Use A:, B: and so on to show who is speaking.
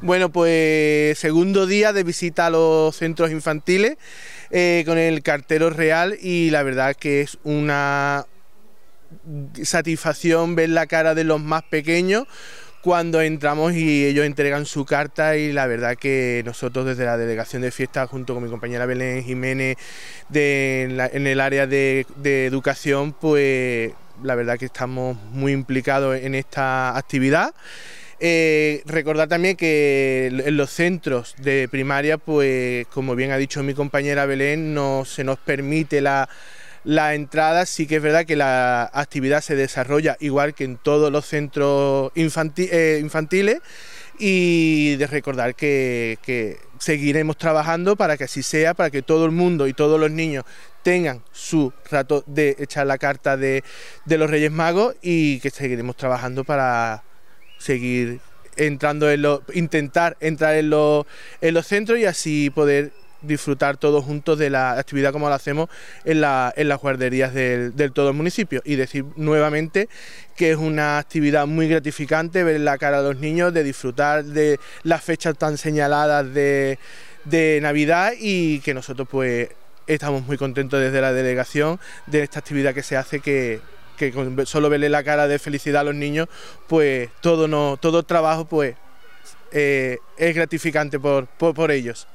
A: Bueno, pues segundo día de visita a los centros infantiles con el cartero real, y la verdad que es una satisfacción ver la cara de los más pequeños cuando entramos y ellos entregan su carta, y la verdad que nosotros desde la delegación de fiestas junto con mi compañera Belén Jiménez en el área de educación, pues la verdad que estamos muy implicados en esta actividad. Recordar también que en los centros de primaria, pues como bien ha dicho mi compañera Belén, no se nos permite la entrada. Sí que es verdad que la actividad se desarrolla igual que en todos los centros infantiles, y de recordar que seguiremos trabajando para que así sea, para que todo el mundo y todos los niños tengan su rato de echar la carta de los Reyes Magos, y que seguiremos trabajando para seguir entrando intentar entrar en los centros y así poder disfrutar todos juntos de la actividad como la hacemos en las guarderías del todo el municipio. Y decir nuevamente que es una actividad muy gratificante ver la cara de los niños, de disfrutar de las fechas tan señaladas de Navidad, y que nosotros pues estamos muy contentos desde la delegación de esta actividad que se hace, que con solo verle la cara de felicidad a los niños, pues todo trabajo pues es gratificante por ellos.